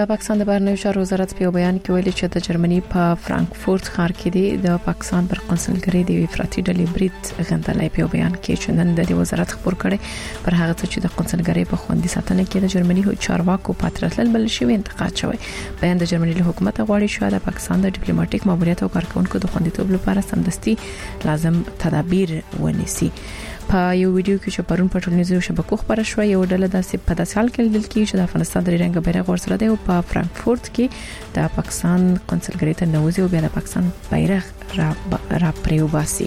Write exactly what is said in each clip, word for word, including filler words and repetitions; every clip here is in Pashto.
د پاکستان د بهرنیو چارو وزارت په بیان کې ویلي چې د جرمني په فرانکفورت ښار کې د پاکستان پر قونسلګرۍ د افراطي ډلې برید غندلای په بیان کې چې نن د وزارت خبر کړي پر هغه څه چې د قونسلګرۍ په خوندي ساتنه کې د جرمني چارواکو پاترتل بل شوی انتقاد شوی. بیان د جرمني له حکومت غواړي چې د پاکستان د ډیپلوماټیک ماموریت او کارکونکو د خوندیتوب لپاره سمدستي لازم تدابیر ونیسي. په یو ویډیو کې چې پرون په ټولنیزو شبکو خبره شوه یو ډله داسې په داسې حال کې لیدل کیږي چې د افغانستان د رنګ بیرغ ورسره دی او په فرانکفورت کې د پاکستان قونسلګرۍ ته نوځي او بیا د پاکستان بیرغ را را پریوباسي.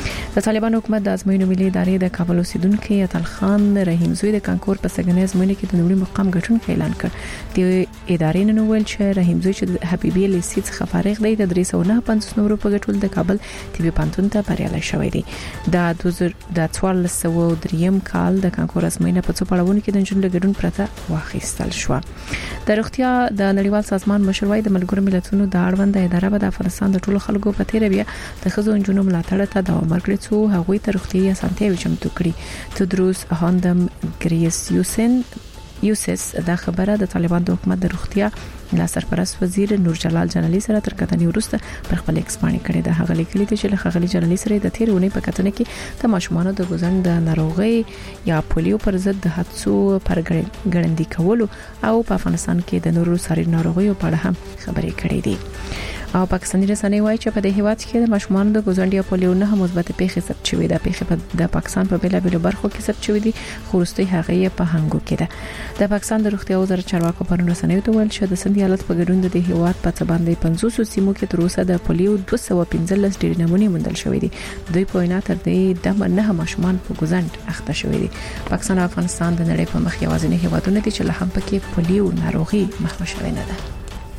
د طالبانو حکومت د ازموینو ملي ادارې د کابل اوسیدونکو اتل خان رحیم زوی د کانکور په سګنې ازموینه کې د نوړي مقام ګټونکو اعلان کړ. د ادارې نن ویل چې رحیم زوی چې د حبیبي لیسي څخه فارغ دی د درې سوه نه پنځوس نمبر په ګټول د کابل طبي پانتون ته بریالي شوی دی. د دوه زره څوارلس سوه دریم کال د کانکور ازموینه په څو پړاوونو کې د نجونو ګډون پرته واخیستل شو. د روغتیا د نړیوال سازمان مشروعي د ملګرو ملتونو د اړوند اداره به د افغانستان د ټولو خلکو په تیر بیا د خزو انجونو ملاتړ ته دوام ورکړي څو هغوی ته روغتیايي اسانتیاوې چمتو کړي. تدروس هاندم ګریسیوسن یوسس دا خبره د طالبان د حکومت د روغتیا لا سرپرست وزیر نور جلال جلالی سره تر کتنې وروسته پر خپل ایکس باندې کړی. د هغه لیکلي چې له خغلی جلالی سره د تیر ونې په کتنه کې د ماشومانو د ګوزن د ناروغي یا پولیو پر ضد د حادثو پر ګړندی کولو او په افغانستان کې د نورو ساري ناروغیو په اړه هم خبرې کړې دي. او پاکستاني رسنۍ وایي چې په دې هیواد کې د ماشومانو د ګوزن یا پولیو نه هم مثبت پیښې ثبت شوې ده. پیښې د پاکستان په بیلا بیلو برخو کې ثبت شوې دي خو وروستي هغه په هنګو کې ده. د پاکستان د روغتیا وزارت چارواکو پرون رسنیو ته ویل چې د سند ایالت په ګډون د دې هیواد په څه باندې پنځوس سیمو کې تر اوسه د پولیو دوه سوه پنځلس ډېر نمونې موندل شوې دي. دوی په وینا تر دې د نه ماشومان په ګوزن اخته شوې دي. پاکستان او افغانستان د نړۍ په مخ یوازینی هیوادونه دي چې له هم پکې پولیو ناروغي مخ شوې نه ده.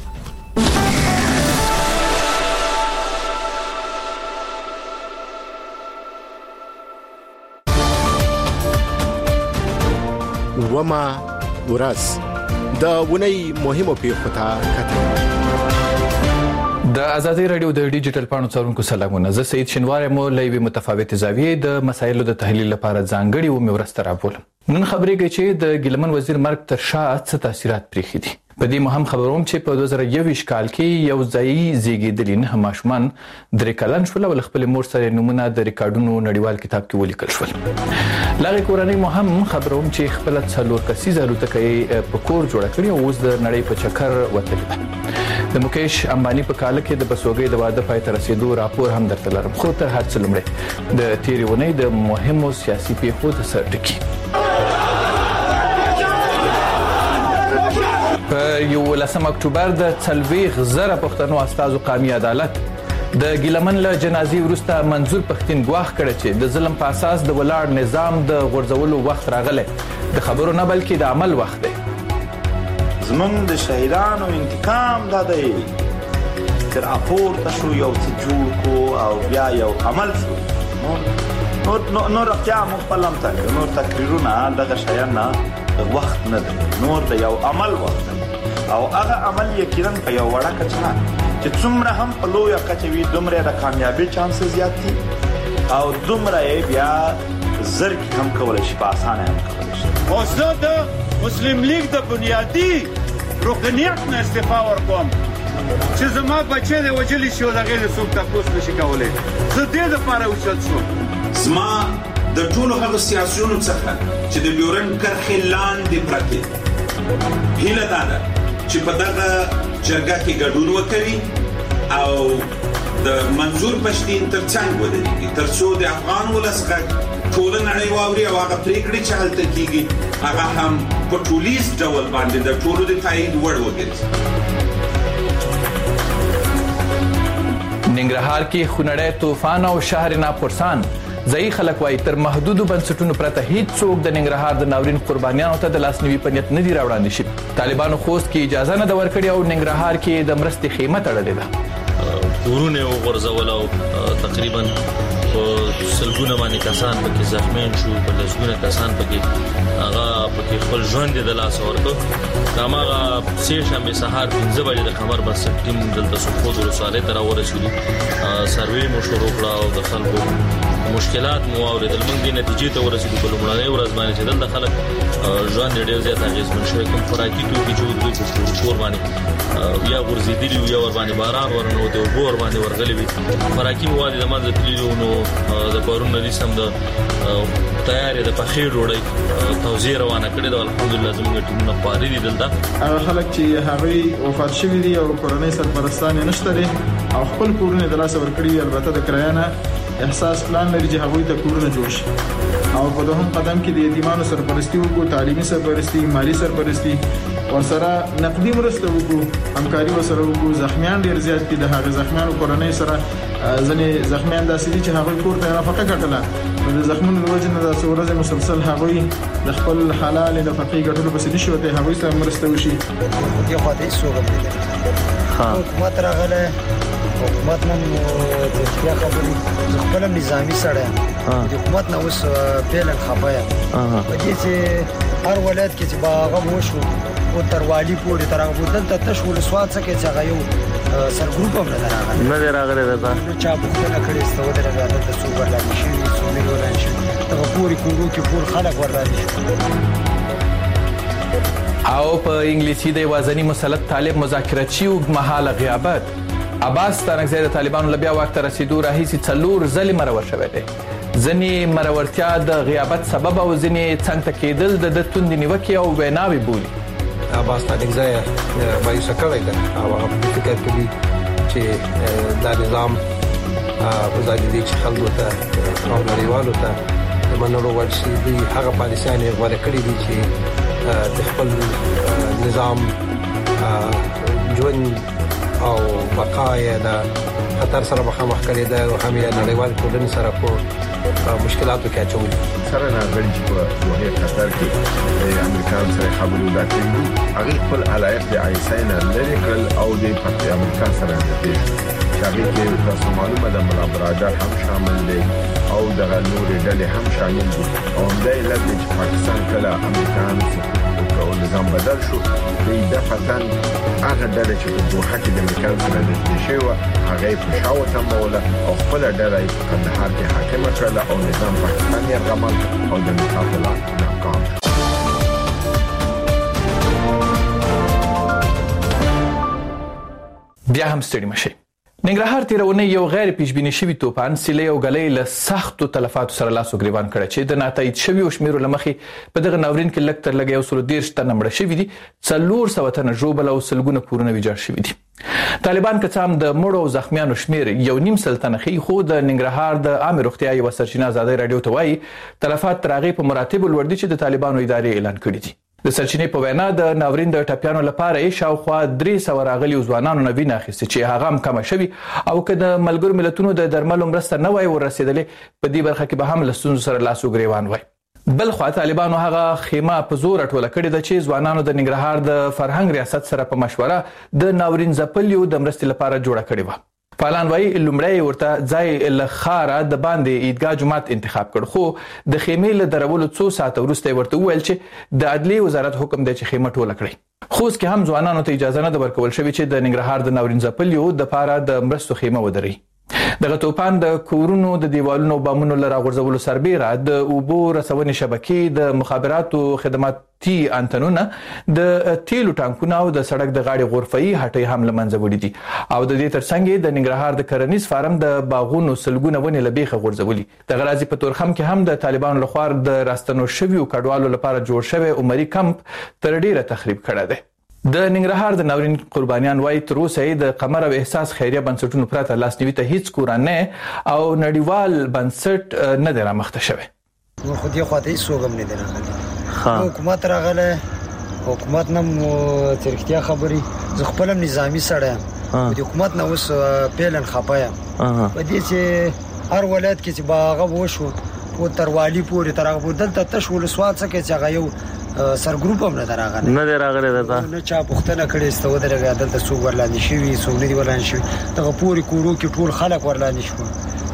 وما ورځ د ونی مهمو پیښو ته کتل. د ازادي رادیو د ډیجیټل پاڼو څارونکو سلامونه. زه سید شینوار مو لوي متفاوت زاویې د مسایلو د تحلیل لپاره ځانګړي و مې ورسته راوړم. نن خبرې کوي چې د ګلمن وزیر مرګ تر شا څه تاثیرات پرېښي دي. په دې مهم خبروم چې په دوه زره یوویشت کال کې یو ځای زیږیدلي نه ماشومان درې کلن شول او خپل مور سره نمونه د ریکارډونو نړیوال کتاب کې ولیکل شول. لاغه کورنۍ مهم خبروم چې خپل څلور کسیزه الوتکې په کور جوړ کړی او اوس د نړۍ په چکر وتلی. د مکیش امبانی په کال کې د بسوګۍ د واده پای ته رسیدو راپور هم درته لرم. خو تر هر څه لومړی د تیرې ونې د مهمو سیاسي پیښو د سر ټکی. په یولسم اکتوبر د څلوېښت زره پښتنو استازو قومي عدالت د ګیلمن له جنازې وروسته منظور پښتين ګواښ کړ چې د ظلم په اساس د ولاړ نظام د غورځولو وخت راغلی. د خبرو نه بلکې د عمل وخت دی. زمونږ د شهیدانو انتقام دا دی چې راپورته شو یو څه جوړ کو او بیا یو عمل شو. نور نور اختیا مخبلم تنگ نور تقریرونه دغه شیان نه وخت نه دی. نور د یو عمل وخت دی او هغه عمل یقینا په یو وړه کچره چې څومره هم په لویه کچه وي دومره د کامیابی چانس زیات دي او دومره بیا زر کې هم کولای شي په اسانه هم کولای شي. او زه د مسلم لیگ د بنیادی رکنیت نه استعفا ورکوم چې زما بچی د وجلی شو دغه له څوک تاسو نشي کولای. زه دې د پاره وچت شو. زما د ټولو هغه سیاسيونو څخه چې د بیورن کرخې لاندې پراته هیله ده چې په دغه جرګه کې ګډون وکړي او د منظور پښتين ترڅنګ ودرېږي تر څو د افغان ولس غږ ټول نړۍ واوري او هغه پریکړې چې هلته کیږي هغه هم په ټولیز ډول باندې د ټولو د تایید وړ وګرځي. ننګرهار کې خونړی طوفان او شهر ناپرسان ځای خلک وایي تر محدودو بنسټونو پرته هیڅ څوک د ننګرهار د ناورین قربانیانو ته د لاسنیوي په نیت نه دي راوړاندې شوي. طالبانو خوست کې اجازه نه ده ورکړې او ننګرهار کې د مرستې خیمه تړلې ده. کورونه وغورځول او تقریبا په سلګونه باندې کسان پکې زخمیان شو، په لسګونه کسان پکې هغه پکې خپل ژوند د لاس ورکړ. هغه سه شنبه سهار پنځه بجې د خبر بس ټیم دلته سخوت ورساله تر ورسېدو. سروې مو شروع کړه او د خلکو مشکلات مو اوریدل. موږ د نتیجې ته ورسېدو په لومړنۍ ورځ باندې چې دلته خلک ژوند ډېر زیات اغېزمن شوی. کوم خوراکي توکي چې دوی په کور باندې یا ورزيدلی یا ور باندې باران ورنو ته وګور باندې ورغلي وي. خوراکي مواد د منځ تللو نو د پرون د سم د تیارې د پخې ډوډۍ توزیع روانه کړې ده. الحمدلله زموږ ټیمونه پاري دي دلته. هغه خلک چې هغه وفات شوي دي او کورنۍ سرپرستان نشته دي او خپل کورونه د لاس ورکړي، البته د کرایانه احساس پلان لري چې هغه ته کورونه جوړ شي او په دوهم قدم کې د یتیمانو سرپرستی وکړو، تعلیمي سرپرستی، مالی سرپرستی، ورسره نقدي مرسته وکړو، همکاري ورسره وکړو. زخمیان ډیر زیات دي، د هغه زخمیانو کورنۍ سره ځنې زخمیان داسې دي چې هغه کور ته نفقه کټله. د زخمونو د وجه نه د څورزه مسلسل هغه د خپل حلال نفقې ګټلو په سدي شوته هغه سره مرسته وشي. یو خاطر سوګم دي ها حکومت راغله، حکومت نن د بیا خبرې خپل نظامی سره د حکومت نو اوس پیل خبره په دې چې هر ولایت کې چې باغه وشو او تر والی پورې تر هغه دلته تشول سواد څخه چې هغه یو سر ګروپ هم نه راغلی نه راغلی دا چا په خپل کړي ستو درغه د څو ورلا شي څو مليون شي ته پوری کورو کې پور خلک ورلانی او په انګلیسي د وزنی مسلط طالب مذاکرات شي او مهاله غیابت. عباس تانکزی د طالبانو لبیا وخت رسیدو راهیسي څلور ځلې مرور شوی دی. ځنې مرورتیا د غیابت سبب او ځنې څنګه کېدل د توند نیوکې او ویناوي بولي. عباس تانکزی وایي سکړی دا او هغه فکر کوي چې دا نظام په ځای دي چې خلکو ته او نړیوالو ته منلو ورشي دي هغه پالیسیانې غوړه کړې دي چې د خپل نظام ژوند او بقای دا خطر سره مخامخ کړي دا او هم یې نړیوال ټولنې سره په مشکلاتو کې اچولي. سره نه غړي چې په وحي قطر کې د امریکا سره خبرو وکړي هغه خپل علایق د آیساین لري کړل او د امریکا سره د دې شاګي کې تاسو معلومه ده ملابرادار هم شامل دي او د نورې ډلې هم شامل دي او د لږ چې پاکستان کله امریکایان او نظام بدل شو د دفتن هغه ډلې چې په دوحه کې د امریکا سره د شیوه هغه په شاو تموله او خپل ډلې په کندهار کې حاکمه کړله او نظام پاکستان یې غمل او د مقابله ناکام. بیا هم ستړي مشي. ننګرهار تیرونه یو غیر پیشبینی شوی توپان سیلې او غلې له سختو تلفاتو سره لاس وګریوان کړ چې د ناتایید شوی او شمیرو لمخې په دغه ناورین کې لکتر لګي او سل ډیر شته نمبر شوی دي څلور سو تنه جوبل او سلګونه کورونه ویجاړ شوی دي. طالبان کڅام د مړو او زخمیانو شمیر یو نیم سلطنه خي خو د ننګرهار د عامه روغتیا یو سرچینه آزادۍ رادیو ته وایي تلفات ترغه په مراتب لوړ دي چې د طالبانو ادارې اعلان کړی دي. د سرچینې په وینا د ناورین د ټاپیانو لپاره شاوخوا درې سو راغلي ځوانانو نه وینه اخیستي چې هغه هم کم شوی او که د ملګرو ملتونو د درملو مرسته نه وای ورسېدلې په دې برخه کې به هم لسون سره لاس وګریوان وای. بل خو طالبانو هغه خیمه په زور ټوله کړې ده چې ځوانانو د ننګرهار د فرهنګ ریاست سره په مشوره د ناورین ځپلیو د مرستې لپاره جوړه کړې و. فعالان وایي لومړی ورته ځای لخاره د باندې عیدګاه جماعت انتخاب کړ خو د خیمې له درولو څو ساعت وروسته ورته ویل چې د عدلي وزارت حکم دی چې خیمه ټوله کړي. خوست کې هم ځوانانو ته اجازه نه ورکول شوې چې د ننګرهار د ناورین ځپلیو د لپاره د مرستو خیمه ودري. دغه توپان د کورونو د دیوالونو بامونو لره غورځولو سربېره د اوبو رسونې شبکې د مخابراتو خدماتي انتنونه د تیلو ټانکونه او د سړک د غاړې غرفه‌ای هټۍ هم لمنځه وړي دي او د دې ترڅنګ د ننګرهار د کرنیز فارم د باغونو سلګونه ونې لبيخه غورځولي. د غرازي په تورخم کې هم د طالبانو لخوا د راستنو شویو کډوالو لپاره جوړ شوی عمري کمپ تر ډیره تخریب کړی دی. د ننګرهار د ناورین قربانیان وایي تر اوسه د قمر او احساس خیریه بنسټونو پرته لاسنیوي ته هیڅ کورانه او نړیوال بنسټ نه دی رامخته شوی. نو خو دې خواته هیڅ وګم نه دی راغلی. حکومت راغله، حکومت نم ترکتیا خبري زه خپل نظامی سره د حکومت نو اوس پیلن خپایم په دې چې هر ولایت کې چې باغه وشو او تر والی پورې تر هغه دلته تشول سواد څخه چې هغه یو سر ګروپ هم نه راغلی نه راغلی دا نه چا پښتنه کړي ستو درګه دلته څو ورلاندې شي څو نه دی ورلاندې شي دغه پوری کورو کې ټول خلک ورلاندې شو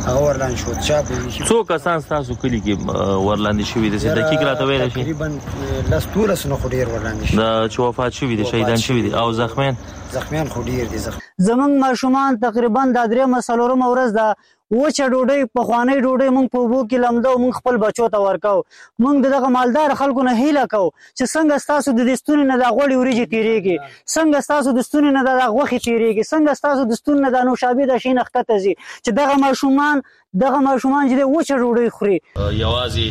هغه ورلاندې شو چا به څو کسان تاسو کلی کې ورلاندې شوي دي چې دقیق راته ویل شي تقریبا لاس ټول سن خو ډیر ورلاندې شي دا چې وفات شوي دي شهیدان شوي دي او زخمیان زخمیان خو ډیر دي زخم زمنګ ماشومان تقریبا د درې مسلورم ورځ دا وچه ډوډۍ په خوانې ډوډۍ مونږ په وبو کې لمدو مونږ خپل بچو ته ورکاو مونږ دغه مالدار خلکو نه هیله کو چې څنګه تاسو د دستونو نه د غوړي وريجي تیریږي څنګه تاسو د دستونو نه د غوخي تیریږي څنګه تاسو د دستونو نه د نوشابې د شین اخته زی چې دغه ماشومان دغه ماشومان چې وچه ډوډۍ خوري یوازې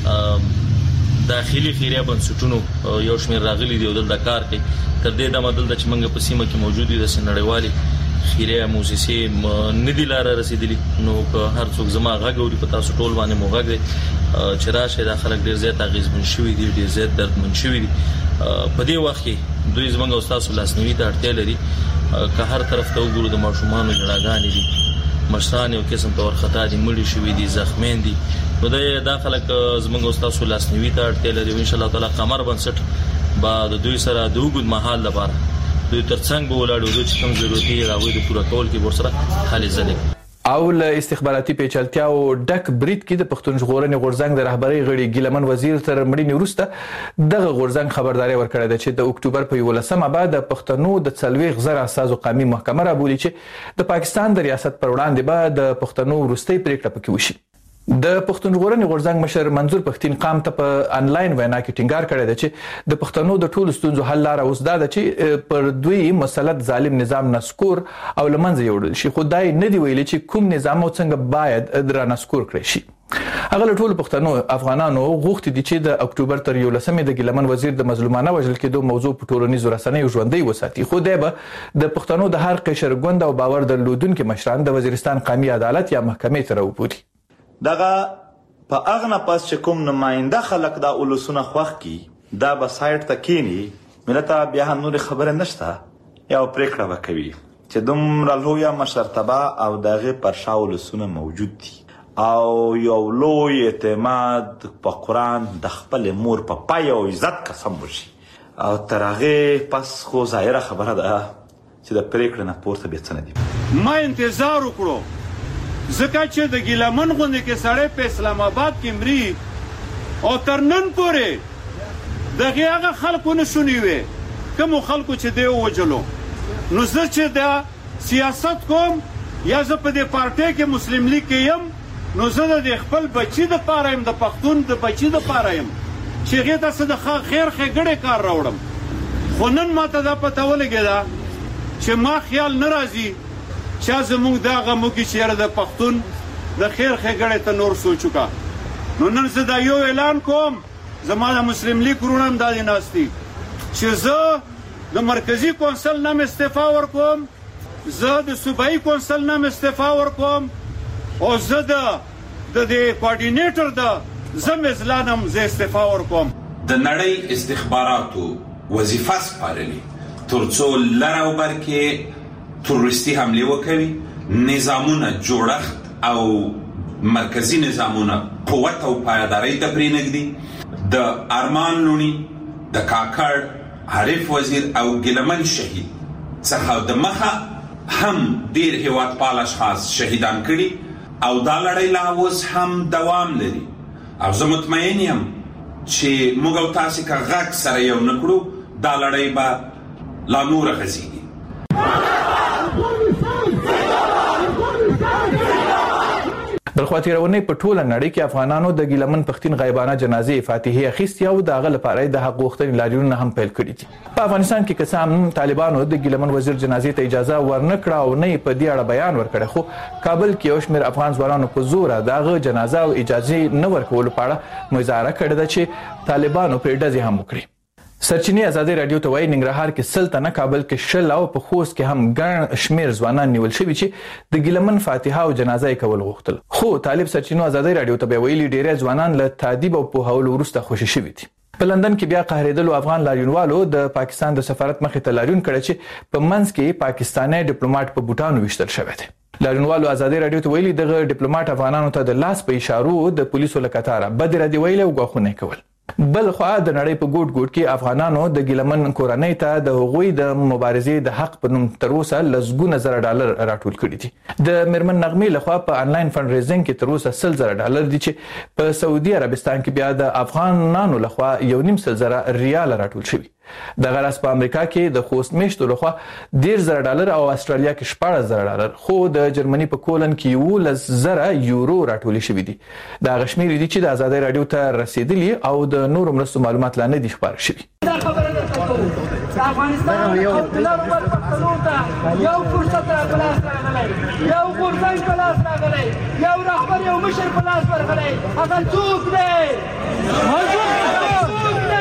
داخلي خیریه بنسټونو یو شمېر راغلي دی د کار کې تر دې د مدل د چمنګ په سیمه کې موجود دي د سنړیوالي خیریه موسسې ندی لار رسیدلی نو هر څوک زما غاګوري په تاسو ټول باندې موغه دي چې راشه د خلک ډیر زیات غیزمن شوی دي ډیر زیات دردمن شوی دي په دې وخت کې دوی زمونږ او تاسو لاسنوي ته اړتیا لري که هر طرف ته وګورو د ماشومان جړاګانې دي مشران یو قسم تور خطا دي مړي شوی دي زخمین دي نو د داخله زمونږ او تاسو لاسنوي ته اړتیا لري ان شاء الله تعالی قمر بنسټ با د دوی سره د وګد محل لپاره دوی ترڅنګ به ولاړو دوی چې کوم ضرورتي راوي د پوره کول کې ورسره حل ځلې او له استخباراتي پیچلتیا او ډک برید کې د پښتون ژغورنې غورځنګ د رهبری غړي ګیلمن وزیر تر مړینې وروسته دغه غورځنګ خبرداري ورکړه ده چې د اکتوبر په یولسمه بعد د پښتنو د څلويخ زره اساسو قومي محکمه را بولی چې د پاکستان د ریاست پر وړاندې به د پښتنو وروستي پریکړه پکې وشي د پښتون ژغورنې غورځنګ مشر منظور پښتين قام ته په انلاین وینا کې ټینګار کړی دی چې د پښتنو د ټولو ستونزو حل لاره اوس دا ده چې پر دوی مسلط ظالم نظام نسکور او لمنځه یوړل شي خدای نه دی ویلي چې کوم نظام او څنګه باید درا نسکور کړی شي هغه ټول پښتنو افغانانو غوښتي دي چې د اکتوبر تر یولسمې د ګیلمن وزیر د مظلومانه وژل کېدو موضوع په ټولنیزو رسنیو ژوندۍ وساتي خو دی به د پښتنو د هر قشر ګوند او باور درلودونکو مشران د وزیرستان قومي عدالت یا محکمې ته راوبولي دغه په اغنه پاس چې کوم نماینده خلک دا اولسونه خوښ کی دا به سایت ته کینی ملت بیا هم نور خبره نشته یا پریکړه وکوي چې دومره لویه مشرتبه او دغه پرشا اولسونه موجود دي او یو لوی اعتماد په قرآن د خپل مور په پای او عزت قسم وشي او تر هغه پس خو ظاهره خبره ده چې د پریکړه نه پورته به څه نه دي ما انتظار وکړو زکه چې د ګیلمن غونډه کې سړی په اسلام آباد کې مري او تر نن پورې دغه هغه خلکو نه شونی وي کوم خلکو چې دی وجلو نو زه چې دا سیاست کوم یا زه په دې پارټي کې مسلم لیگ کې يم نو زه د خپل بچی د پاره يم د پښتون د بچی د پاره يم چې هغه تاسو د خیر خګړې کار راوړم خو نن ماته دا پته ولګیدا چې ما خیال ناراضي چا زموږ دا غمو کې چیرې د پښتون د خیر خګړې ته نور سوچو کا نو نن زه دا یو اعلان کوم زما د مسلم لیگ ورونم دا دیناستي چې زه د مرکزی کونسل نام استعفا ورکوم زه د صوبایي کونسل نام استعفا ورکوم او زه د د کوارډینیټر د زم ازلانم زه استعفا ورکوم د نړۍ استخباراتو وظیفه سپارلي ترڅو لراو برکه تروریستي حمله وکړي نظامونه جوړښت او مرکزی نظامونه قوت او پایداري ته پرېنګدي د ارمان لونی د کاکړ عارف وزیر او ګیلمن شهید څخه د مخه هم ډیر هیواد پال اشخاص شهیدان کړي او دا لړۍ لا اوس هم دوام لري او زه مطمئن یم چې موږ او تاسو که غږ سره یو نکړو دا لړۍ به لا نور غځيږي بلخواتی رونی په ټوله نړۍ کې افغانانو د ګیلمن پښتين غیبانه جنازې فاتحه اخیستي او د هغه لپاره د حق غوښتنې لاریونونه هم پیل کړي دي په افغانستان کې قسم طالبانو د ګیلمن وزیر جنازې ته اجازه ورنکړه او نه په دې اړه بیان ورکړ خو کابل کې یو شمېر افغان ځوانانو په زور دغه جنازه او اجازه نه ورکول په اړه مظاهره کړې ده چې طالبانو په ډزې هم وکړي سرچینی آزادی رادیو ته وایي ننګرهار کې سلطنه کابل کې شل او په خوست کې هم ګڼ شمیر ځوانان نیول شوي چې د ګیلمن فاتحه او جنازه کول غوښتل خو طالب سرچینو آزادی رادیو ته ویلي ډیری ځوانان له تادیب او په هول ورسته خوشی شوي دي په لندن کې بیا قهرېدلو افغان لاریونوالو د پاکستان د سفارت مخې ته لاریون کړی چې په منځ کې پاکستاني ډیپلوماټ په بوتانو وشتل شوی دی لاریونوالو آزادی رادیو ته ویلي دغه ډیپلوماټ افغانانو ته د لاس په اشارو د پولیسو لکاتاره بد ردی ویل او غوښنه کول بل خو د نړۍ په ګوټ ګوټ کې افغانانو د ګیلمن کورنۍ ته د هغوی د مبارزې د حق په نوم تر اوسه لسګونه زره ډالر راټول کړي دي. د میرمن نغمې لخوا په انلاین فند ریزینګ کې تر اوسه سل زره ډالر دي چې په سعودي عربستان کې بیا د افغانانو لخوا یو نیم سل زره ریال راټول شوي. د غرض په امریکا کې د خوست میشتو لخوا ډیر زره ډالر او استرالیا کې شپږ زره ډالر، خو د جرمني په کولن کې یولس زره یورو راټول شوي دي. دا غشمیر دي چې د آزادۍ رادیو ته رسیدلي او د نورو مرستو معلومات لا نه دي خبر شوي. افغانستان یو بلر پښتنو ته یو فرصت راغلی، یو غورځنګ په لاس راغلی، یو رهبر یو مشر په لاس ورغلی. هغه څوک دی؟ څوک دی؟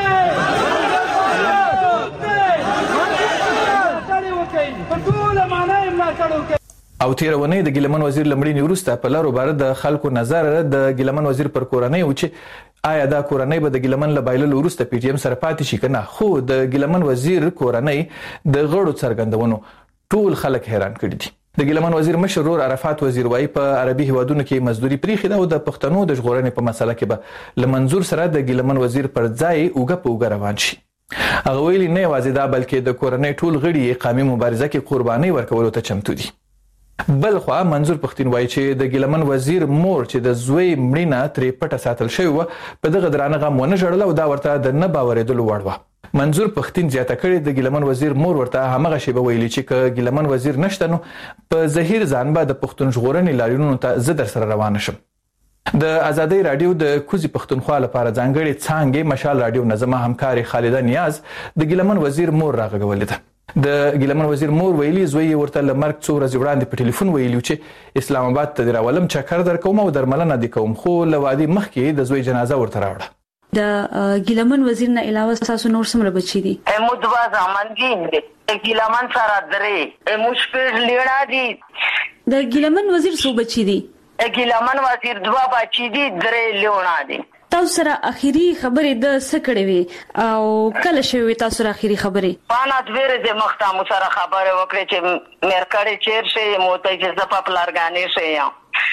او تیرونی د ګیلمن وزیر لمړي وروسته په لارو بار د خلکو نظر د ګیلمن وزیر پر کورنۍ او چې آیا دا کورنۍ به د ګیلمن لبایل وروسته پی ټی ایم سره پاتې شي کنه. خو د ګیلمن وزیر کورنۍ د غړو څرګندونو ټول خلک حیران کړي دي. د ګیلمن وزیر مشرور عرفات وزیر وای په عربي هیوادونو کې مزدوري پریخي دا او د پښتنو د ژغورنې په مسله کې به لمنظور سره د ګیلمن وزیر پر ځای اوګه په اوګه روان شي. هغه ویلي نه یوازې دا بلکې د کورنۍ ټول غړي قومي مبارزه کې قرباني ورکولو ته چمتو دي. بل خو منظور پښتون وایي چې د ګیلمن وزیر مور چې د زوی مړینه ترې پټه ساتل شوی و په دغه درانه غم ونه ژړل او دا ورته د نه باورېدلو وړ و. منظور پښتون زیاته کړې د ګیلمن وزیر مور ورته همغه شی به ویلي چې ک ګیلمن وزیر نشته نو په زهیر ځان به د پښتون ژغورنې لاریونونو ته زه در سره روان شم. د آزادۍ رادیو د کوزي پښتونخوا لپاره ځانګړي څانګې مشال رادیو نظم همکاري خالده نیاز د ګیلمن وزیر مور راغولې ده. د ګیلمن وزیر مور ویلي زوی ورته لمرګ څو ورځې وړاندې په ټلیفون ویلو چې اسلام آباد ته راولم چکر درکوم او درملنه دي کوم، خو لوادي مخکې د زوی جنازه ورته راوړه. د ګیلمن وزیر نه علاوه تاسو نور څومره بچی دي؟ مدوا زمانګین دي ګیلمن سره درې مشکل لیړا دي. د ګیلمن وزیر څو بچی دي؟ ګیلمن وزیر دوا بچی دي درې لیړا دي. تاسو سره اخیری خبرې د سکړې وي او کله شوی تاسو سره اخیری خبرې؟ پانا دویره د مختامو سره خبره وکړه چې مرکړې چیر شي موته چې زپا پلارګانې شي یا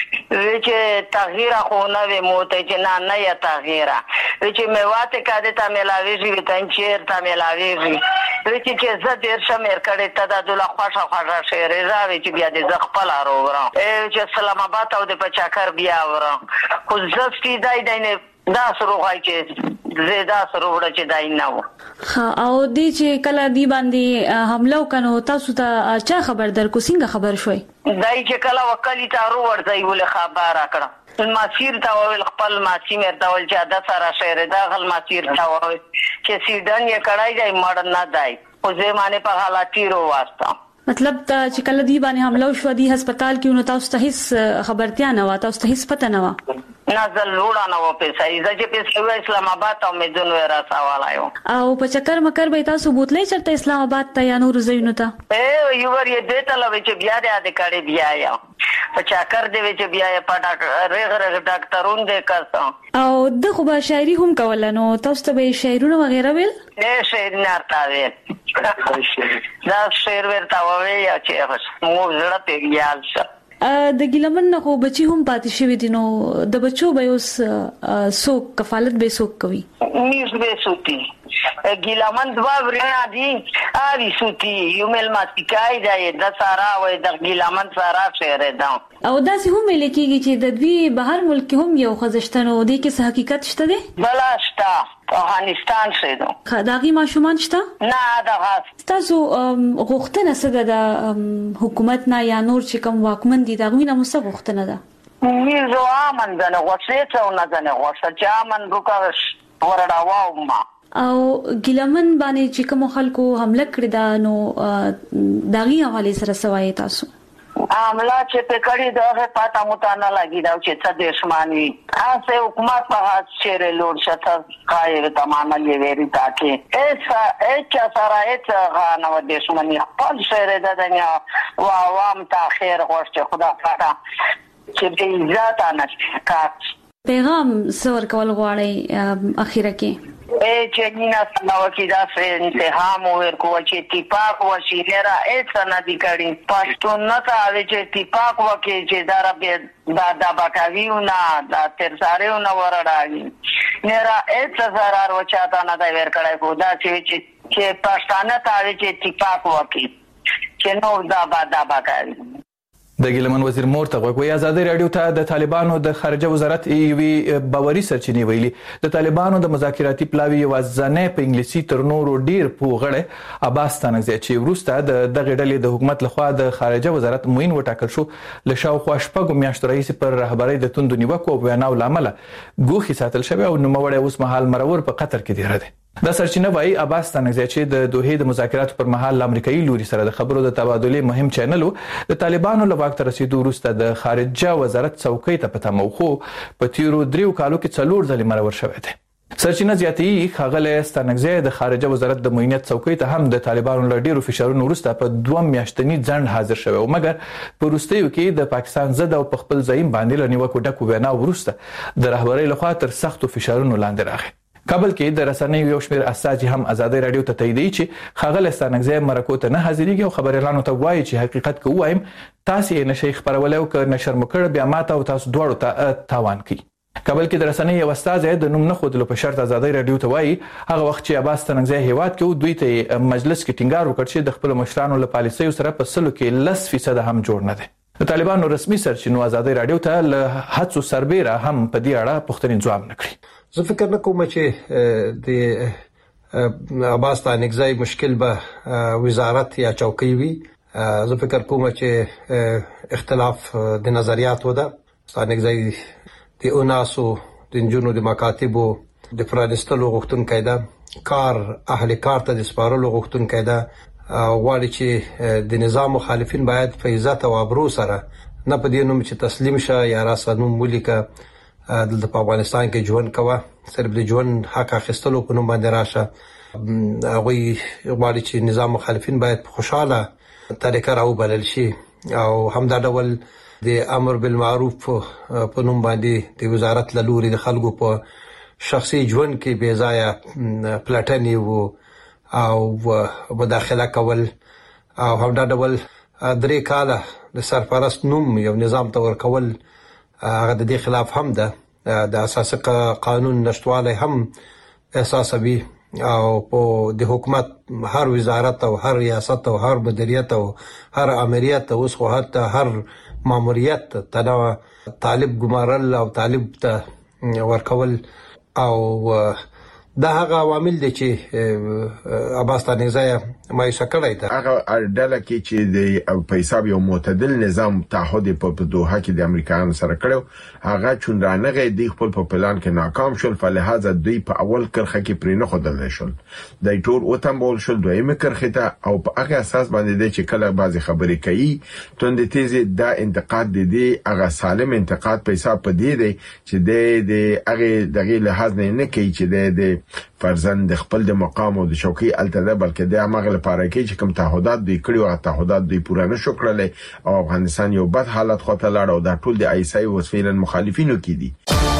چې تغییر خو نه وي موته چې نه نه یا تغییر چې میواته کده تا ملاوي شي وتن چیر تا ملاوي شي چې چې زه ډیر شم مرکړې ته د دوله خوښه خوښه شي راوي چې بیا د زغپل راوړم چې اسلام آباد او د پچاکر بیا ورم خو زستی دای دینه دا سره غای چې زیاده سره وړه چې دای نه و. ها او دې چې کله دی باندې حمله وکړو تاسو ته چا خبر درکو څنګه خبر شوي؟ دای چې کله وکلی تارو ورځي ول خبر راکړه ماسیر تا ول خپل ماسی مردا ول چې د سره شهر دا غل ماسیر تا ول چې سیډن یې کړای دی مړ نه دی او زه معنی په حالاتي رو واسطه مطلب ته چې کله دی باندې حمله وشو دی هسپتال کې نو تاسو ته هیڅ خبرتیا نه و، تاسو ته هیڅ پته نه و؟ نازل وړا نه و پیسې زه چې پیسې اسلام آباد او مدون ورا سوالایو او په چکر مکر به تاسو بوتلې چرته اسلام آباد ته یا نور زینو ته اے یو ور یې دته لوي چې بیا دې کړي بیا یا په چکر دې چې بیا یې پټا رغ رغ ډاکټرون دې کاسو او د خو به شاعري هم کول نو تاسو ته به شاعرونه وغیرہ ویل؟ اے شاعر نه تا ویل دا شعر ورته وایي چې مو زړه پیګیال شه. د ګیلمن نه خو بچي هم پاتې شوی دي نو د بچو به اوس څوک کفالت به څوک کوي؟ میز به سوتي ګیلمن دوا ورنا دي اوی سوتي یو مل ماتیکای دی د سارا وای د ګیلمن سارا شهر دا او دا سه هم لیکيږي چې د دوی بهر ملک هم یو خزشتنو دي کې حقیقت شته دي؟ بلا شته افغانستان شه دو خداغي ماشومان شته؟ نه دا غاس تاسو غوښتنه څه د حکومت نه یا نور چې کوم واکمن دي دا غوښنه مو څه غوښتنه ده؟ میزو امن ده نو غوښته څه نه ده نو غوښته چې امن وکړش ورډاو ما او ګیلمن باندې چې کوم خلکو حمله کړی دا نو داغي حواله سره سوای تاسو عامله چې په کړي دا پتا متانه لګی دا چې څه دښمنی هغه حکومت په هڅه چیرې لور شته قایره تمامه یې وری تاکي ایسا اچ سره اچ غانه و دښمنی خپل شهر د دنیا او عوام ته خیر غوښته خدا پاتا چې دې ذات انش کا پیغام سور کول غواړي اخیره کې اے چنینا سناو کی دا سے انتهام ورکو چې اتفاق وشي نه را هیڅ نه دي کړي پښتون نه تا چې اتفاق وکي چې دا رب دا دا بکاویو نه دا ترساریو نه ورړاږي نه را هیڅ zarar وچاته نه دا ور کړای کو دا چې چې پښتانه تا چې اتفاق وکي چې نو دا با دا بکاوی د ګیلمن وزیر مور ته غوږ وی ازادي رادیو ته د طالبانو د خارجه وزارت ایوي باوري سرچینې ویلي د طالبانو د مذاکراتي پلاوی وزنه په انګلیسي تر نورو ډیر پوغړې عباس تنګزی چې وروسته د دغه ډلې د حکومت لخوا د خارجه وزارت موین وټاکل شو له شاوخوا شپږ میاشتو رئیس پر رهبرۍ د توندو نیوکو او بیاناو لامل ګوخي ساتل شوی او نوموړی اوس مهال مرور په قطر کې دی راده دا سرچینه وایي عباس تنګزی چې د دوحې د مذاکراتو پر مهال امریکایي لوري سره د خبرو د تبادلې مهم چینل د طالبانو له واک ته رسیدو وروسته د خارجه وزارت څوکۍ ته پته موخو په تیرو دریو کالو کې څلور ځلې مرور شوی دی سرچینه زیاتوي ښاغلی ستانکزی د خارجه وزارت د معینیت څوکۍ ته هم د طالبانو له ډیرو فشارونو وروسته په دوه میاشتني ځنډ حاضر شوی او مګر په وروستیو کې د پاکستان ضد او په خپل ځایم باندې له نیوکو ډکو ویناو وروسته د رهبرۍ لخوا تر سختو فشارونو لاندې راغی کابل کې د رسنیو یو شمېر استازي هم ازادي رادیو ته تاییدوي چې ښاغلی ستانکزی مرکو ته نه حاضرېږي او خبریالانو ته وایي چې حقیقت که ووایم تاسې یې نشئ خپرولی او که نشر مو کړ بیا ماته او تاسو دواړو ته تاوان کوي کابل کې د رسنیو یو استازی د نوم نه ښودلو په شرط ازادي رادیو ته وایي هغه وخت چې عباس ستانکزی هیواد کې و دوی ته مجلس کې ټینګار وکړ چې د خپلو مشرانو له پالیسیو سره په سلو کې لس فیصده هم جوړ نه دی د طالبانو رسمي سرچینو ازادي رادیو ته له هڅو سربیره هم په دې اړه پوښتنې ځواب نه کړي زه فکر نه کوم چې د عباس تنګزی مشکل به وزارت یا چوکۍ وي زه فکر کوم چې اختلاف د نظریاتو ده تنګزی د اوناسو د انجونو د مکاتبو د پرانستلو غوښتونکی ده کار اهل کار ته د سپارلو غوښتونکی ده غواړي چې د نظام مخالفین باید په عزت او ابرو سره نه په دې نوم چې تسلیم شه یا راسه نوم ولیکه دلته په افغانستان کې ژوند کوه صرف د ژوند حق اخیستلو په نوم باندې راشه هغوی غواړي چې نظام مخالفین باید په خوشحاله طریقه راوبلل شي او همدا ډول د امر بالمعروف په نوم باندې د وزارت له لوري د خلکو په شخصي ژوند کې بې ځایه پلټنې او مداخله کول او همدا ډول درې کاله د سرپرست نوم یو نظام ته ورکول هغه د دې خلاف هم ده د اساسي قانون نشټوالی هم احساسوي او په د حکومت هر وزارت او هر ریاست او هر مدیریت او هر امریت اوس خو حتی هر ماموریت تنه طالب ګمارل او طالب ته ورکول او دا هغه عوامل دي چې عباس تنګزی مایوسه کړی ده هغه ډله کې چې د په حساب یو معتدل نظام تعهد په دوحه کې د امریکایانو سره کړو هغه چوندانغه د خپل په پلان کې ناکام شول فلهذا دوی په اول کرخه کې پرې نه خدل شول د ټول وتمبول شول دویمه کرخه ته او په هغه اساس باندې چې کله بعضی خبرې کوي توند تیزه دا انتقاد دي هغه سالم انتقاد په حساب پدې دي چې د هغه دغه لحاظ نه نه کوي چې د فرزن د خپل د مقام او د شوکي التده بلکې د امغه لپاره کې چې کوم تعهدات دوی کړی او تعهدات دوی پوره نه شو کړل او افغانستان یو بد حالت خو ته لاړ او د ټول د ایسای وسفیلا مخالفینو کې دي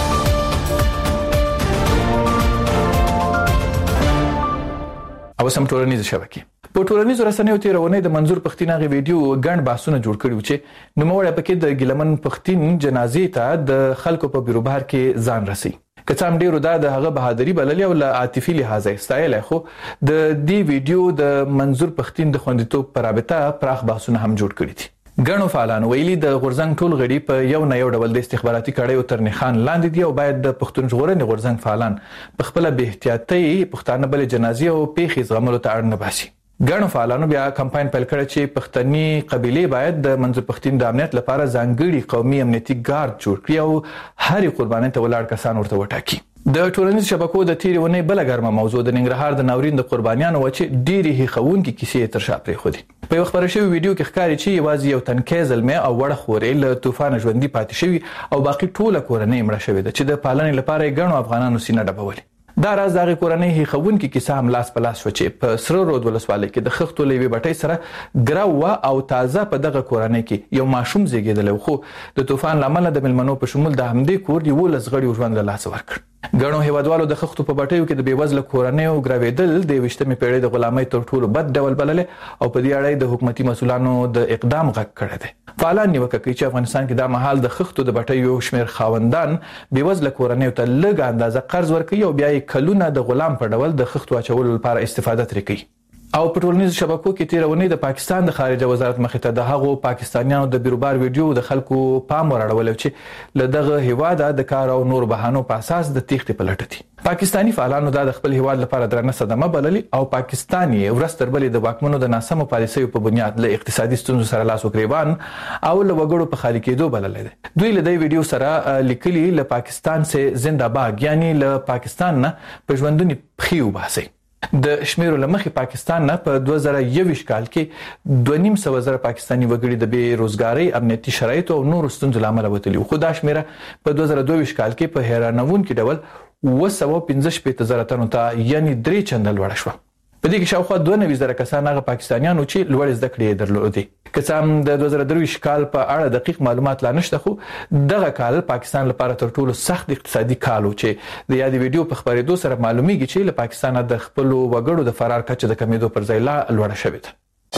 او سم ټولنیز شبکې په ټولنیزو رسنیو تیرونه د منظور پښتین غي ویډیو ګڼ باسونه جوړ کړي چې نوموړی پکې د ګیلمن پښتین جنازې ته د خلکو په بیروبار کې ځان رسي که څام ډیرو دا د هغه بهادری بللې او له عاطفي لحاظه استایل خو د دې ویډیو د منظور پښتین د خوندیتوب پر رابطه پراخ بحثونه هم جوړ کړي دي ګڼو فعالانو ویلي د غورزنګ ټول غړي په یو نه یو ډول د استخباراتي کړیو تر نخان لاندې دي او باید د پښتون ژغورنې غورزنګ فعالان په خپل به احتیاطي پښتانه بل جنازې او پیښې زغملو ته اړ نه باسي ګڼو فعالانو بیا کمپاین پیل کړ چې پښتني قبيله باید د منظور پښتین د امنیت لپاره ځانګړي قومي امنیتي ګارد جوړ کړي او هر قرباني ته ولاړ کسان ورته وټاکي د ټولنیز شبکو د تیرونه بل ګرمه موضوع د ننګرهار د ناورین د قربانیانو و چې ډيري هیخون کې کیسې تر شا پرې خو دي په یو خبره شوی ویډیو کې ښکاري چې یوازې یو تنکي زلمه او وړ خورې له طوفان ژوندۍ پاتې شوی او باقي ټوله کورنۍ مړه شوې ده چې د پالنې لپاره ګڼو افغانانو سینه ډبولې دا راز دغه کورنۍ هیخون کې کیسه هم لاس په لاس و چې په سره رود ولسوالۍ کې د خښتو لوي بټۍ سره ګراوه او تازه په دغه کورنۍ کې یو ماشوم زیږیدل خو د طوفان لامل د ملمنو په شمول د همدې کور دی ولس غړي ژوند له لاس ورکړ غنو هیوادوالو د خښتو په بټیو کې د بیوزله کورنیو ګراویدل د وشتمې پیړۍ د غلامۍ تر ټولو بد ډول بلل او په دې اړه د حکومتي مسولانو د اقدام غږ کړی دی. فعالان نیوکه کوي چې افغانستان کې د مهال د خښتو د بټیو شمیر خاوندان بیوزله کورنیو ته لږ اندازه قرض ورکوي او بیا یې کلونه د غلام په ډول د خښتو اچولو لپاره استفاده ترې کوي. او په ټولنیزو شبکو کې تیرونې د پاکستان د خارجه وزارت مخې ته د هغو پاکستانیانو د بیروبار ویډیو د خلکو پام وراړول چې له دغه هیواده د کار او نور بهانو په اساس د تیښتې په لټه دي. پاکستانی فعالانو د خپل هیواد لپاره درنه صدمه بللي او پاکستاني ورستر بلې د واکمنو د ناسمو پالیسیو په بنیاد له اقتصادي ستونزو سره لاس وګریوان او له وګړو په خالي کېدو بللي دي. دوی له دې ویډیو سره لیکلي له پاکستان سه زنده باد یعنی له پاکستان نه په ژوندونی پخیو باسي. د شمیرو لمخې پاکستان نه په دوه زره یو کال کې دوه نیم سوه زره پاکستانی وګړي د بې روزګارۍ امنیتي شرایطو او نورو ستونزو له امله وتلي وو، خو دا شمیره په دوه زره دوه کال کې په حیرانوونکي ډول اوه سوه پنځه شپېته زره تنو ته یعنی درې چنده لوړه شوه. په دې کې شاوخوا دوه نوي زره کسان هغه پاکستانیانو چې لوړې زده کړې یې درلودې. که څه هم د دوه زره درویشت کال په اړه دقیق معلومات لا نشته، خو دغه کال پاکستان لپاره تر ټولو سخت اقتصادي کال و چې د یادې ویډیو په خبرېدو سره معلومیږي چې له پاکستانه د خپلو وګړو د فرار کچه د کمیدو پر ځای لا لوړه شوې ده.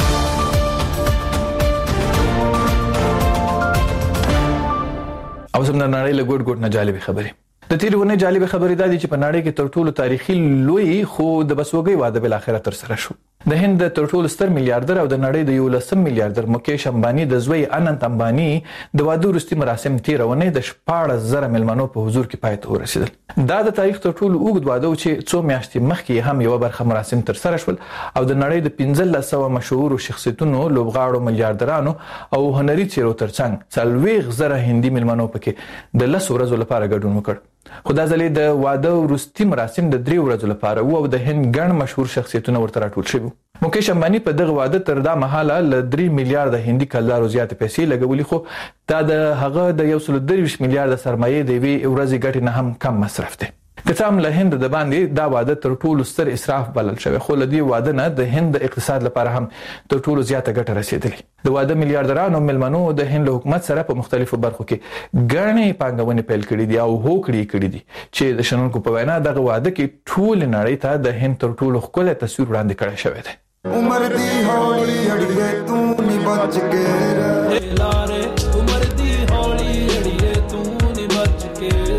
او زموږ نړۍ له ګوټ ګوټ نه جالبې خبرې. د تیرې ونې جالبې خبرې دا دي چې په نړۍ کې تر ټولو تاریخي لوی خو د بسوګۍ واده بل اخره تر سره شو. د هند تر ټولو ستر میلیارډر او د نړۍ د یو لسم میلیارډر مکیش امبانی د زوی اننت امبانی د واده وروستي مراسم تیرې ونې د شپاړس زره مېلمنو په حضور کې پای ته ورسېدل. دا د تاریخ تر ټولو اوږد واده و چې څو میاشتې مخکې هم یو برخه مراسم تر سره شول او د نړۍ د پنځلس سوه مشهورو شخصیتونو، لوبغاړو، میلیارډرانو او هنري څیرو ترڅنګ څلوېښت زره هندي مېلمنو پکې د لسو ورځو لپاره ګډون وکړ. خو دا ځلې د واده وروستي مراسم د درې ورځو لپاره وو او د هند ګڼ مشهور شخصیتونه ورته راټول شوي. مکیش امبانی په دغه واده تر دا مهاله له درې میلیارډه هندي کلدارو زیاتې پیسې لګولې، خو دا د هغه د یو سل درویشت میلیارډه سرمایې د یوې ورځې ګټې نه هم کم مصرف دی. که څه هم له هند د باندې دا واده تر ټولو ستر اسراف بلل شوی، خو له دې واده نه د هند د اقتصاد لپاره هم تر ټولو زیاته ګټه رسېدلې. د واده میلیارډرانو مېلمنو د هند له حکومت سره په مختلفو برخو کې ګڼې پانګونې پیل کړي دي او هوکړې کړي دي چې د شنونکو په وینا دغه واده کې ټول نړۍ ته د هند تر ټولو ښکلی تصویر وړاندې کړی شوی دی. عمر دی هولی اړیه تو نی بچ کې لاره عمر دی هولی اړیه تو نی بچ کې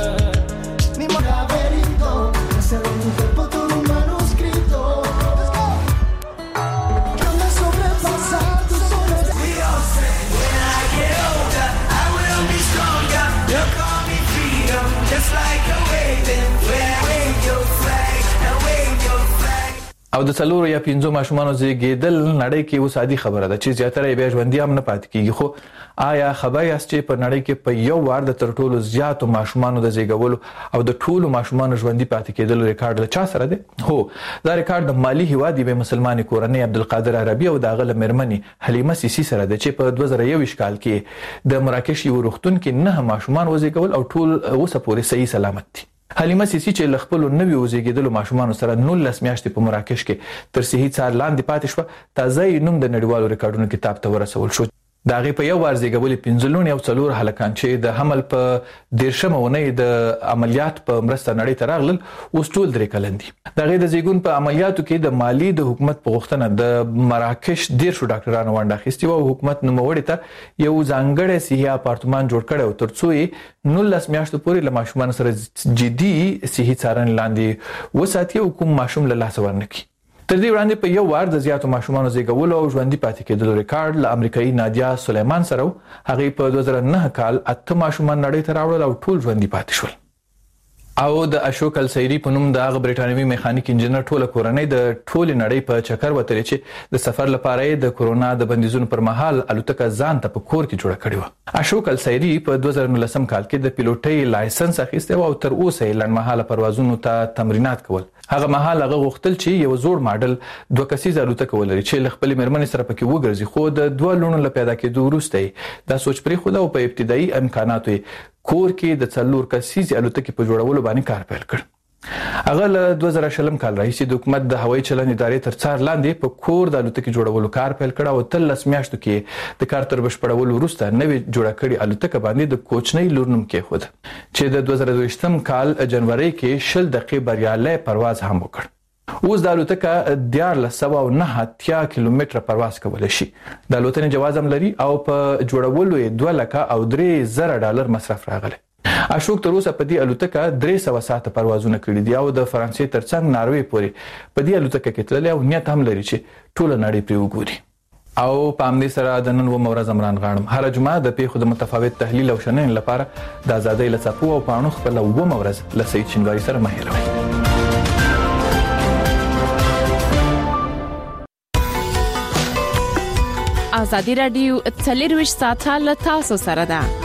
او د څلورو یا پنځو ماشومانو زیږیدل نړۍ کې اوس عادي خبره ده چې زیاتره یې بیا ژوندي هم نه پاتې کیږي. خو آیا خبر یاست چې په نړۍ کې په یو وار د تر ټولو زیاتو ماشومانو د زیږولو او د ټولو ماشومانو ژوندي پاتې کېدلو ریکارډ له چا سره دی؟ هو، دا ریکارډ د مالي هیواد یوې مسلمانې کورنۍ عبدالقادر عربي او د هغه له مېرمنې حلیمه سیسي سره دی چې په دوه زره یو کال کې د مراکش یو روغتون کې نه ماشومان وزیږول او ټول اوسه پورې صحیح سلامت دي. حلیمه سیسی چې له خپل نوي وزیږیدلو ماشومانو سره نولس میاشتې په مراکش کې تر صحي څار لاندې پاتې شوه، تازه نوم د نړیوالو ریکارډونو کتاب ته ورسول شو. د هغې په یو وار زیږولې پنځه لوڼې او څلور هلکان چې د حمل په دېرشمه اونۍ د عملیات په مرسته نړۍ ته راغلل اوس ټول درې کلن دي. د هغې د زیږون په عملیاتو کې د مالي د حکومت په غوښتنه د مراکش دېرشو ډاکټرانو ونډه اخیستې وه او حکومت نوموړي ته یو ځانګړی صحي اپارتمان جوړ کړی و تر څو یې نولس میاشتو پورې له ماشومانو سره جدي صحي څارنې لاندې وساتي او کوم ماشوم له لاسه ورنه کړي. تر دې وړاندې په یو وار د زیاتو ماشومانو زیږولو او ژوندي پاتې کېدلو ریکارډ له امریکایي نادیا سلیمان سره و. هغې په دوه زره نه کال اته ماشومان نړۍ ته راوړل او ټول ژوندي پاتې شول. او د اشوک السیری په نوم د هغه بریټانوي میخانیک انجینر ټوله کورنۍ د ټولې نړۍ په چکر وتلې چې د سفر لپاره یې د کورونا د بندیزونو پر مهال الوتکه ځان ته په کور کې جوړه کړې وه. اشوک السیری په دوه زره نولسم کال کې د پیلوټۍ لایسنس اخیستی و او تر اوسه یې لنډمهاله پروازونو ته تمرینات کول. هغه مهال هغه غوښتل چې یو زوړ ماډل دوه کسیزه الوتکه ولري چې له خپلې مېرمنې سره پکې وګرځي، خو د دوه لوڼو له پیدا کېدو وروسته یې دا سوچ پرېښود او په ابتدایي امکاناتو یې کور کې د څلور کسیزې الوتکې په جوړولو باندې کار پیل کړ. هغه له دوه زره شلم کال راهیسې د حکومت د هوایي چلند ادارې تر څار لاندې په کور د الوتکې جوړولو کار پیل کړ او تل لس میاشتو کې د کار تر بشپړولو وروسته نوې جوړه کړې الوتکه باندې د کوچنۍ لور نوم کېښود چې د دوه زره دوه کال جنوري کې شل دقیقې بریالي پرواز هم وکړ. اوس د الوتکه دیارلس سوه او نهه اتیا کیلومتره پرواز کولی شي. د الوتنې جواز هم لري او په جوړولو یې دوه لکه او درې زره ډالر مصرف راغلی. اشوک تر اوسه په دې الوتکه درې سوه ساعته پروازونه کړي دي او د فرانسې ترڅنګ ناروې پورې په دې الوتکه کې تللی او نیت هم لري چې ټوله نړۍ پرې وګوري. او په همدې سره د نن اوومه ورځ عمران غاړم هره جمعه د پیښو د متفاوت تحلیل او شننې لپاره د ازادۍ له څپو او پاڼو خپله اوومه ورځ له سعید شینواري سره مه هېروئ. ازادي راډیو څلور ویشت ساعته له تاسو سره ده.